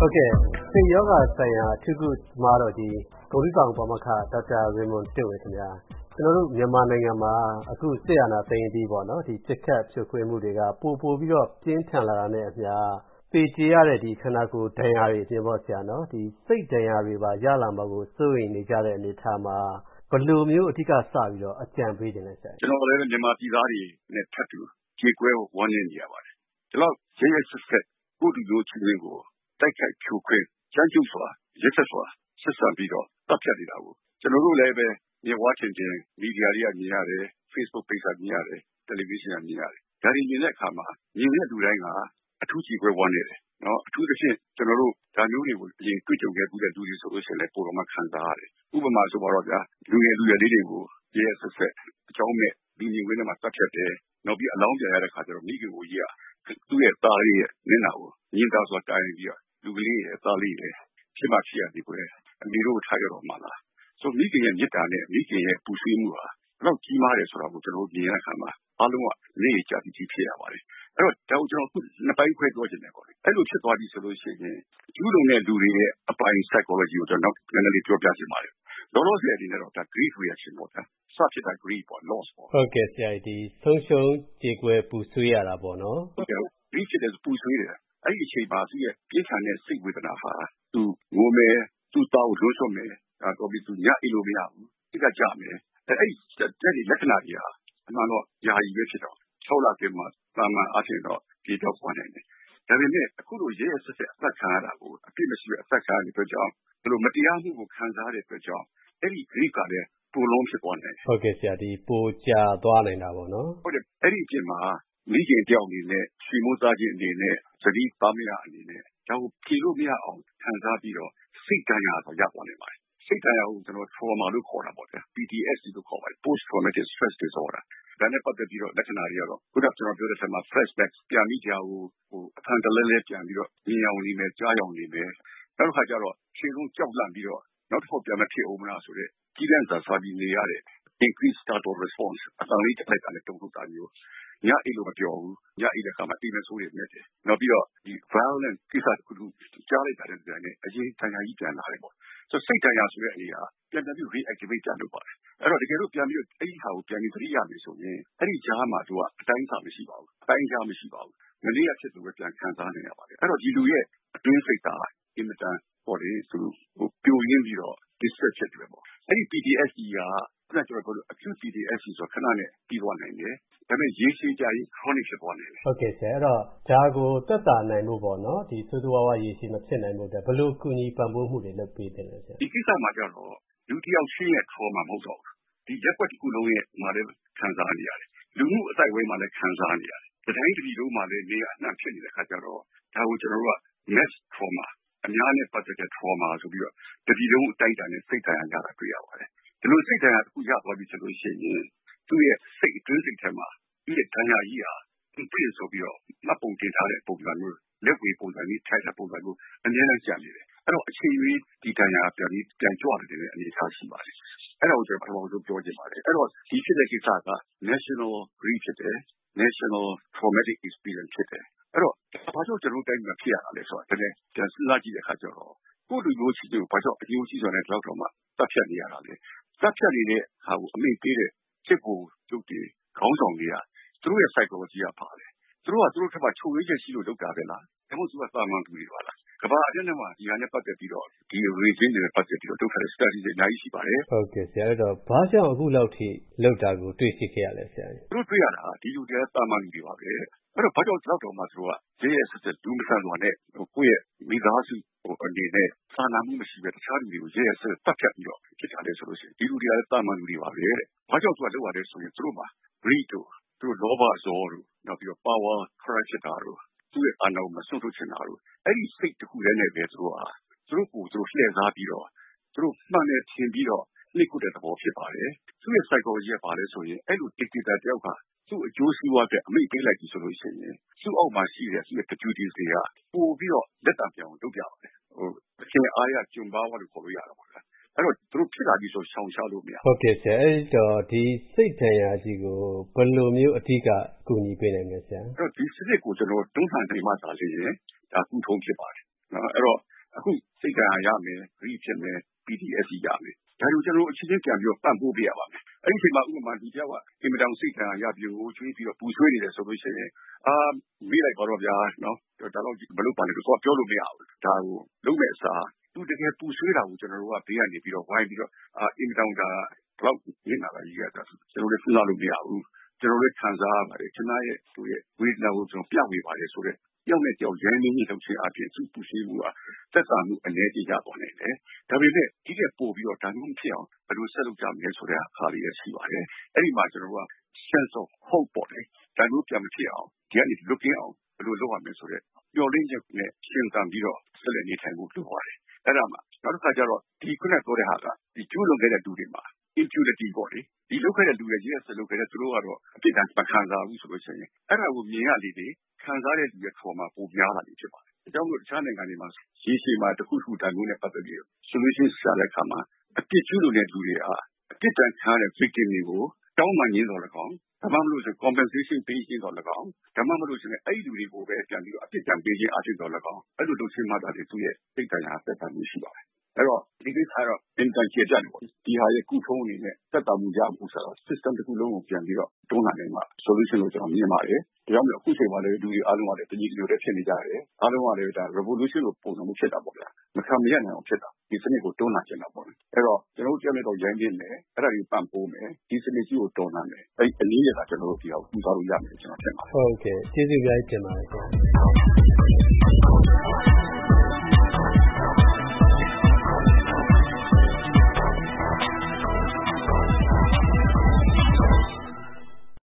ဟုတ်ကဲ့စိတ်ယောဂဆိုင်ရာအထူးကုမှာတော့ဂုဏ်ထူးဆောင်ပါမောက္ခဒေါက်တာရေမွန်တင့်ဝေခင်ဗျာကျွန်တော်တို့မြန်မာနိုင်ငံမှာအခုစစ်အာဏာသိမ်းပြီးပေါ့နော်ဒီပြစ်ခတ်ဖြိုခွင်းမှုတွေကပိုပြီးတော့ပြင်းထန်လာတာနဲ့အမျှပေကျေရတဲ့ဒီခန္ဓာကိုယ်ဒဏ်ရာတွေအပြင်ပေါ့ဆရာနော်ဒီစိတ်ဒဏ်ရာတွေပါရလာမှာကိုစိုးရိမ်နေကြတဲ့အနေအထားမှာဘယ်လိုမျိုးအဓိကစပြီးတော့အကြံပေးတင်လဲဆရာကျွန်တော်လည်းမြန်မာပြည်သားတွေနဲ့ထပ်တူကြေကွဲဝန်းနေရပါတယ်ဒီလောက်ရဲဆက်ကိုတူတို့ချင်းတွေကိုတိုက်ခိုက်ဖြိုခွင်းကြမ်းကြုတ်စွာရက်ဆက်စွာဆက်ဆံပြီးတော့တပ်ဖြတ်နေတာကိုကျွန်တော်တို့လည်းပဲမြေဝါချင်းချင်းမီဒီယာတွေကမြင်ရတယ် Facebook page ကမြင်ရတယ် television ကမြင်ရတယ်ဒါတွေမြင်တဲ့အခါမှာမြင်တဲ့လူတိုင်းကအထူးကြေကွဲဝန်းနေတယ်နော်အထူးသဖြင့်ကျွန်တော်တို့ဒါမျိုးတွေကိုအရင်တွေ့ကြုံခဲ့မှုတဲ့လူတွေဆိုလို့ရှိရင်လည်းပုံတော်မှခံစားရတယ်ဥပမာဆိုပါတော့ဗျာလူငယ်လေးတွေကိုရဲဆက်အကြောင်းမဲ့ဒီမြင်ကွင်းထဲမှာတပ်ဖြတ်တယ်နောက်ပြီးအလောင်းပြန်ရတဲ့ခါကျတော့မိခင်ကိုကြီးကသူ့ရဲ့သားလေးရဲ့မျက်နှာကိုညှင်းသားစွာတိုင်ပြီးတော့လူကလေးရဲ့သားလေးရဲ့ဖြစ်မှဖြစ်ရသည်ကွယ်အမေတို့ထားကြတော့မှလားဆိုမိခင်ရဲ့မြစ်တာနဲ့မိခင်ရဲ့ပူဆွေးမှုဟာဘယ်တော့ကြီးမားတယ်ဆိုတာကိုကျွန်တော်မြင်ရတဲ့အခါမှာအားလုံးကလက်ရကြပြီးကြီးဖြစ်ရပါတယ်အဲ့တော့ဒါကိုကျွန်တော်နှစ်ပိုင်းခွဲပြောချင်တယ်ပေါ့လေအဲ့လိုဖြစ်သွားပြီဆိုလို့ရှိရင်ကျူးလွန်တဲ့လူတွေရဲ့အပိုင်း psychology ကိုကျွန်တော်နည်းနည်းလေးပြောပြချင်ပါတယ်လောလောဆယ်အနေနဲ့တော့ဒါ grief reaction ပေါ့ဗျာစဖြစ်တာ grief ပေါ့ loss ပေါ့ဟုတ်ကဲ့ဆရာဒီဆုံးရှုံးကြေကွဲပူဆွေးရတာပေါ့နော်ဟုတ်ကဲ့ grief ဖြစ်တဲ့ပူဆွေးတယ်အဲ့ဒီအချိန်မှာသူ့ရဲ့ပြင်းထန်တဲ့စိတ်ဝေဒနာဟာသူငိုမယ်သူ့သားကိုလွှတ်ဆွမယ်တော့ပြီးသူညအိလို့မရဘူးတိကကြမယ်အဲ့ဒီလက္ခဏာတွေဟာအမှန်တော့ယာယီပဲဖြစ်တော့6လအတွင်းမှာသာမန်အဖြစ်တော့ပြေတော့ပေါ်နိုင်တယ်ဒါပေမဲ့အခုလိုရဲဆက်ဆက်အသက်ခံရတာကိုအပြစ်မရှိတဲ့အသက်ခံရတဲ့အတွက်ကြောင့်ဘယ်လိုမတရားမှုကိုခံစားရတဲ့အတွက်ကြောင့်အဲ့ဒီ grief ကလည်းပိုလုံးဖြစ်သွားနိုင်တယ်ဟုတ်ကဲ့ဆရာဒီပိုကြာသွားနိုင်တာပေါ့နော်ဟုတ်တယ်အဲ့ဒီအပြင်မှာမိခင်တယောက်အနေနဲ့ရွှေမိုးသားခြင်းအနေနဲ့သတိသားမရအနေနဲ့ဒါကိုဖြေလို့မရအောင်ခံစားပြီးတော့စိတ်တရားဆိုရသွားနိုင်ပါတယ်စိတ်တရားကိုကျွန်တော် trauma လို့ခေါ်တာပေါ့ဗျာ PTSD လို့ခေါ်ပါတယ် post traumatic stress disorder ဒါနဲ့ပတ်သက်ပြီးတော့လက္ခဏာတွေကတော့ခုနကကျွန်တော်ပြောတဲ့ဆမှာ flashback ပြန်ပြီးကြာကိုအဖန်တလဲလဲပြန်ပြီးတော့မြင်အောင်နေမယ်ကြားအောင်နေမယ်နောက်တစ်ခါကျတော့ခြေလုံးကြောက်လန့်ပြီးတော့နောက်တစ်ခေါက်ပြန်မဖြစ်အောင်မလားဆိုတဲ့ကြီးလန့်စာပြီးနေရတဲ့ increased startle response အတန်လေးတစ်ခါလည်းတုံ့ထုတ်တာမျိုးညအိလို့မပြောဘူးညအိတဲ့အခါမှာအိမ်မဆိုးတွေမြက်တယ်နောက်ပြီးတော့ဒီ violent ကိစ္စတစ်ခုကြားလိုက်တာတဲ့တိုင်နဲ့အရင်တန်ရာကြီးပြန်လာတယ်ပေါ့ဆိုစိတ်တန်ရာဆိုတဲ့အရာပြန်ပြီး reactivate ပြန်လုပ်ပါတယ်အဲ့တော့တကယ်လို့ပြန်ပြီးအဲ့ဒီဟာကိုပြန်ပြီးသတိရပြီဆိုရင်အဲ့ဒီကြားမှာသူကအတိုင်းစားမရှိပါဘူးအတိုင်းကြားမရှိပါဘူးမနေ့ကဖြစ်လို့ပဲပြန်ခံစားနေရပါတယ်အဲ့တော့ဒီလူရဲ့အတွင်းစိတ်သားအင်မတန်ဟောလေသူပြိုရင်းပြီးတော့ distress ဖြစ်တယ်ပေါ့အဲ့ဒီ PTSD ကခုနကကျွန်တော်ပြောလို့ acute PTSD ဆိုခဏနဲ့ပြီးသွားနိုင်တယ်ဒါပေမဲ့ရေရှည်ကြာရင် chronic ဖြစ်သွားနိုင်တယ်ဟုတ်ကဲ့ဆရာအဲ့တော့ဒါကိုသက်သာနိုင်ဖို့ပေါ့နော်ဒီဆိုးဆိုးဝါးဝါးရေရှည်မဖြစ်နိုင်ဖို့ဘယ်လိုကူညီပံ့ပိုးမှုတွေလုပ်ပေးတယ်လဲဆရာဒီကိစ္စမှာကျတော့လူတစ်ယောက်ချင်းရဲ့ trauma မဟုတ်တော့ဘူးဒီရက်ွက်တစ်ခုလုံးရဲ့မှာလည်းခံစားနေရတယ်လူမှုအသိုက်အဝိုင်းမှာလည်းခံစားနေရတယ်တတိုင်းတစ်ပြည်လုံးမှာလည်းနေရာအနှံ့ဖြစ်နေတဲ့ခါကျတော့ဒါကိုကျွန်တော်တို့က mass trauma အများနဲ့ပတ်သက်တဲ့ trauma ဆိုပြီးတော့တပြည်လုံးအတိုင်းအတာနဲ့စိတ်တရားရတာတွေ့ရပါတယ်ဒီလိုစိတ်တရားတစ်ခုရသွားပြီဆိုလို့ရှိရင်သူ့ရဲ့စိတ်အတွင်းစိတ်ထဲမှာဒီဒဏ်ရာကြီးဟာပြည့်စုံပြီးတော့မှတ်ပုံတင်ထားတဲ့ပုံစံမျိုးလက်ဝေပုံစံမျိုးထိုက်တဲ့ပုံစံမျိုးအများနဲ့ကြာနေတယ်အဲ့တော့အချိန်ကြီးဒီဒဏ်ရာပြန်ကြွတယ်တဲ့အနေအထားရှိပါတယ်အဲ့ဒါကိုကျွန်တော်ပထမဆုံးပြောချင်ပါတယ်အဲ့တော့ဒီဖြစ်တဲ့ကိစ္စက national grief ဖြစ်တယ် national traumatic experience ဖြစ်တယ်အဲ့တော့ဘာလို့ကျွန်တော်တိုင်းမှာဖြစ်ရတာလဲဆိုတာတကယ်ပြန်စဉ်းစားကြည့်တဲ့အခါကျတော့ကိုယ့်လူမျိုးချင်းကိုဘာကြောင့်အယုံကြည်စွာနဲ့တော့မှသတ်ဖြတ်နေရတာလဲသတ်ဖြတ်နေတဲ့ဟာကိုအမိန့်ပေးတဲ့စစ်ကိုကျုပ်တွေခေါင်းဆောင်တွေကသူတို့ရဲ့ psychology ကပါတယ်သူတို့ကသူတို့ထပ်မှချုပ်ဝေးချက်ရှိလို့လုပ်တာပဲလားဒါမှမဟုတ်သူကသာမန်သူတွေပါလားကမ္ဘာအကျဉ်းထဲမှာဒီဟာနဲ့ပတ်သက်ပြီးတော့ဒီ region တွေနဲ့ပတ်သက်ပြီးတော့ဒုက္ခတွေ study တွေအများကြီးရှိပါတယ်ဟုတ်ကဲ့ဆရာအဲ့တော့ဘာကြောင့်အခုလောက်ထိလောက်တာကိုတွေ့ရှိခဲ့ရလဲဆရာသူတို့တွေ့ရတာဒီလူတွေကသာမန်လူတွေပါပဲအဲ့တော့ဘာကြောင့်ဒီလောက်တော့မှသူတို့ကရဲရဲဆက်ဆက်လူမဆန်စွာနဲ့ကိုယ့်ရဲ့မိသားစုအနေနဲ့စာနာမှုမရှိပဲတခြားလူတွေကိုရဲရဲဆက်ဆက်တတ်ဖြတ်ပြီးတော့ဖြစ်တာလေဆိုလို့ရှိရင်ဒီလူတွေကလည်းသာမန်လူတွေပါပဲတဲ့ဘာကြောင့်သူကလောက်ရတယ်ဆိုရင်သူတို့မှာ greed တို့သူတို့လောဘဇောတို့နောက်ပြီးတော့ power crush တာတို့သူ့ရဲ့အာဏာကိုမဆွတ်ထုတ်ချင်တာတို့အဲ့ဒီစိတ်တစ်ခုတည်းနဲ့ပဲသူတို့ကိုသူတို့လှည့်စားပြီးတော့သူတို့မှန်တယ်ထင်ပြီးတော့နှိပ်ကွတဲ့သဘောဖြစ်ပါတယ်သူ့ရဲ့ psychology ကပါလဲဆိုရင်အဲ့လို dictator တယောက်ကသူ့အကျိုးစီးပွားအတွက်အမိန့်ပေးလိုက်ပြီဆိုလို့ရှိရင်သူ့အောက်မှာရှိတဲ့သူ့ရဲ့ deputies တွေကပို့ပြီးတော့လက်တံပြောင်းလုပ်ပြပါတယ်အချင်းအားရကျုံပါဝါလို့ခေါ်လို့ရတာပါဗျာအဲ့တော့သူတို့ဖြစ်လာပြီဆိုရှောင်ရှားလို့မရဟုတ်ကဲ့ဆရာအဲ့တော့ဒီစိတ်ဒဏ်ရာကြီးကိုဘယ်လိုမျိုးအဓိကကူညီပေးနိုင်လဲဆရာအဲ့တော့ဒီစနစ်ကိုကျွန်တော်တွန်းလှန်နေမှသာလေဒါကုထုံးဖြစ်ပါတယ်နော်အဲ့တော့အခုစိတ်ဓာတ်ရမယ်ဂရိဖြစ်မယ် PTSD ရမယ်ဒါတို့ကျွန်တော်အချင်းချင်းပြန်ပြီးတော့ပံ့ပိုးပေးရပါမယ်အဲ့ဒီအချိန်မှာဥပမာဒီကြောက်ကအင်မတန်စိတ်ဓာတ်ရပြီးဟိုကျွေးပြီးတော့ပူဆွေးနေတယ်ဆိုလို့ရှိရင်မေးလိုက်ပါတော့ဗျာနော်ဒါတော့ဘလို့ပါလဲတော့ပြောလို့မရဘူးဒါကိုလုံးမဲ့အစားသူတကယ်ပူဆွေးတာကိုကျွန်တော်တို့ကဘေးကနေပြီးတော့ဝိုင်းပြီးတော့အင်မတန်ဒါဘလောက်ရင်းလာတာကြီးရတာကျွန်တော်လည်းစဉ်းစားလို့မရဘူးကျွန်တော်လည်းခံစားရပါတယ်ကျွန်တော်ရဲ့သူ့ရဲ့ဝေဒနာကိုကျွန်တော်ပြဝေပါတယ်ဆိုတော့ကြောက်နဲ့ကြောက်ရမ်းနေနေလို့ချင်းအပြင်သူ့ပူဆွေးမှုကသက်သာမှုအနေနဲ့ရသွားနိုင်တယ်ဒါပေမဲ့ဒီကပို့ပြီးတော့ဒါမျိုးဖြစ်အောင်ဘယ်လိုဆက်လုပ်ကြမလဲဆိုတဲ့အခါလေးရရှိပါတယ်အဲ့ဒီမှာကျွန်တော်တို့က sense of hope ပေါ့လေဒါမျိုးပြန်မဖြစ်အောင်ဒီကနေ looking အောင်ဘယ်လိုလုပ်ရမလဲဆိုတော့ပျော်လင့်ချက်နဲ့ရှင်းသန်ပြီးတော့ဆက်လက်နေထိုင်မှုလုပ်ပါတယ်အဲ့ဒါမှနောက်တစ်ခါကျတော့ဒီခုနပြောတဲ့ဟာကဒီကျိုးလွန်ခဲ့တဲ့လူတွေမှာ impunity ပေါ့လေဒီလုပ်ခဲ့တဲ့လူတွေကြီးဆက်လုပ်ခဲ့တဲ့သူတို့ကတော့အပြစ်ဒဏ်မခံစားဘူးဆိုလို့ရှိရင်အဲ့ဒါကိုမြင်ရလေလေခံစားတဲ့လူရဲ့ trauma ပိုများလာပြီဖြစ်ပါတယ်။ဒါကြောင့်မို့တခြားနိုင်ငံတွေမှာရေရှည်မှာတစ်ခုခုတန်ဖိုးနဲ့ပတ်သက်ပြီး solution ရှာတဲ့အခါမှာအပြစ်ကျူးလွန်တဲ့လူတွေဟာအပြစ်ဒဏ်ခံရတဲ့ victim တွေကိုတောင်းပန်ရင်းတော်၎င်းဒါမှမဟုတ်ဆို compensation ပေးခြင်းတော်၎င်းဒါမှမဟုတ်ဆိုရင်အဲ့ဒီလူတွေကိုပဲပြန်ပြီးတော့အပြစ်ဒဏ်ပေးခြင်းအဖြစ်တော်၎င်းအဲ့လိုလုပ်ခြင်းမှသာလေသူရဲ့စိတ်ဓာတ်ရာသက်သာမှုရှိပါတယ်။အဲ့တော့ဒီကိစ္စကတော့ intention ကြတယ်ပေါ့ဒီဟာရဲ့ကုထုံးအနေနဲ့သက်သာမှုရမှုဆိုတော့ system တစ်ခုလုံးကိုပြန်ပြီးတော့တွန်းလှန်နေမှာ solution လို့ကျွန်တော်မြင်ပါတယ်။ဒါကြောင့်မို့အခုချိန်မှာလည်းလူတွေအားလုံးကလည်းတညီတညွတ်တည်းဖြစ်နေကြတယ်။အားလုံးကလည်းဒါ revolution လို့ပုံစံမျိုးဖြစ်တာပေါ့ဗျာ။မခံမရနိုင်အောင်ဖြစ်တာဒီစနစ်ကိုတွန်းလှန်ချင်တာပေါ့လေ။အဲ့တော့ကျွန်တော်တို့တရားနဲ့တော့ရိုင်းပြင်းတယ်အဲ့ဒါကြီးပံ့ပိုးမယ်ဒီစနစ်ကြီးကိုတွန်းလှန်မယ်အဲ့အနည်းရတာကျွန်တော်တို့ဒီအောင်ပူဇော်လို့ရမယ်ကျွန်တော်ထင်ပါတယ်ဟုတ်ကဲ့ကျေးဇူးများတင်ပါတယ်